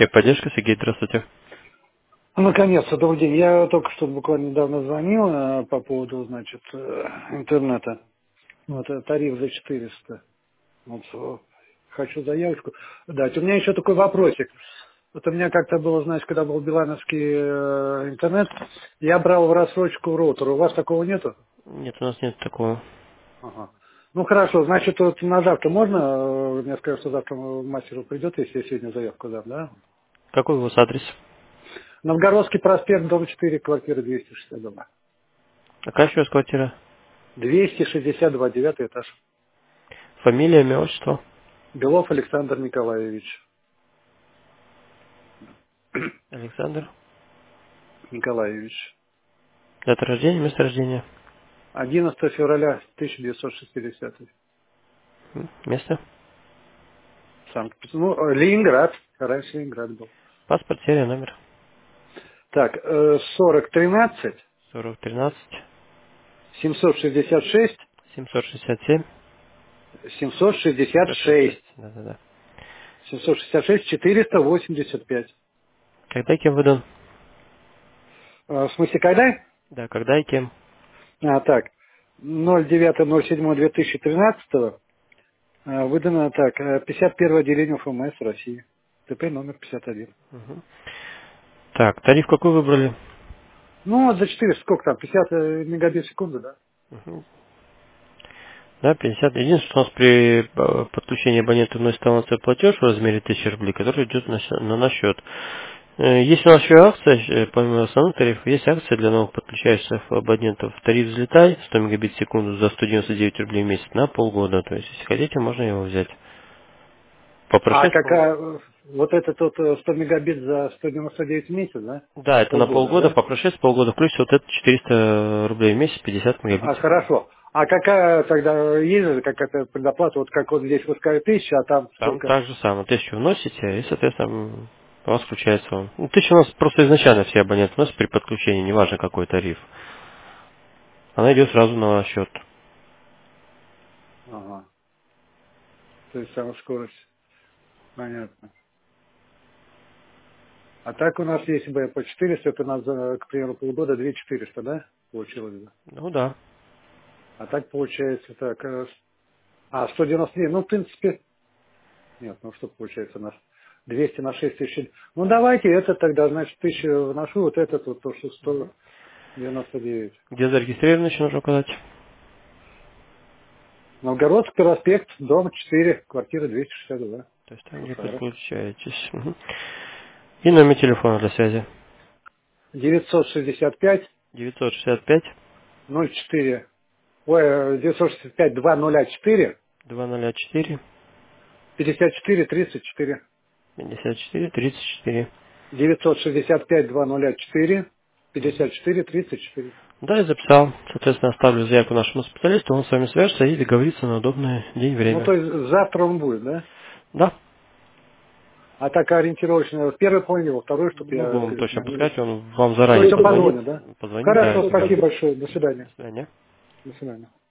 Техподдержка, Сергей, здравствуйте. Наконец-то, добрый день. Я только что буквально недавно звонил по поводу, значит, интернета. Вот тариф за 400. Вот, хочу заявочку дать. У меня еще такой вопросик. Вот у меня как-то было, знаете, когда был билайновский интернет, я брал в рассрочку роутер. У вас такого нету? Нет, у нас нет такого. Ага. Ну хорошо, значит, вот на завтра можно? Мне скажут, что завтра мастеру придет, если я сегодня заявку дам, да? Какой у вас адрес? Новгородский проспект, дом 4, квартира 262. Какая еще у вас квартира? 262, 9 этаж. Фамилия, имя, отчество? Белов Александр Николаевич. Александр. Николаевич. Дата рождения, место рождения? 11 февраля 1960. Место? Ленинград. Раньше Ленинград был. Паспорт, серия, номер. Так, 4013 4013 766 767 766 766. Да-да-да. 766 485. Когда и кем выдан? В смысле, когда? Да, когда и кем? Так, 09.07.2013 выдано так, 51 отделение ФМС России. ТП номер 51. Мгм. Так, тариф какой выбрали? Ну, вот за 400, сколько там, 50 мегабит в секунду, да? Мгм. Да, 50. Единственное, что у нас при подключении абонента вносит авансовый платеж в размере 1000 рублей, который идет на наш счет. Есть у нас еще акция, помимо основных тарифов, есть акция для новых подключающихся абонентов. Тариф «Взлетай» 100 мегабит в секунду за 199 рублей в месяц на полгода. То есть, если хотите, можно его взять. По А прошествию... какая, вот это тот 100 мегабит за 199 в месяц, да? Да, это на Полгода, полгода, да? по прошествии полгода, включится вот это 400 рублей в месяц, 50 мегабит в секунду. Хорошо. А какая тогда есть же какая-то предоплата, вот как вот здесь вы сказали 1000, а там Там сколько? так же самое. 1000 вносите, и, соответственно, у вас включается он. Ну, 1000 у нас просто изначально все абоненты вносят при подключении, неважно какой тариф. Она идет сразу на ваш счет. Ага. То есть самая скорость. Понятно. А так у нас, если бы по 400, это у нас, к примеру, полгода 2400, да? Получилось бы. Ну да. А так получается так. 190, ну, в принципе, нет, ну что получается у нас? 200 на 6 тысяч. Ну, давайте это тогда, значит, 1000 вношу, вот этот вот, то, что 199. Где зарегистрировано, еще нужно указать. Новгородский проспект, дом 4, квартира 262. То есть там, где Сахара. подключаетесь. Мгм. И номер телефона для связи. 965 965 04, ой, 965 204 204 54 34. 54 34. 965 204 54 34. Да, я записал. Соответственно, оставлю заявку нашему специалисту, он с вами свяжется и договорится на удобное день и Ну, время. то есть завтра он будет, да? Да. А так ориентировочно в первой половине, во второй, чтобы Не я будем точно перезвонил. подсказать, он вам То заранее есть он позвонит, да? позвонит, да, и Хорошо, скажет. спасибо большое. До До свидания. свидания. До свидания.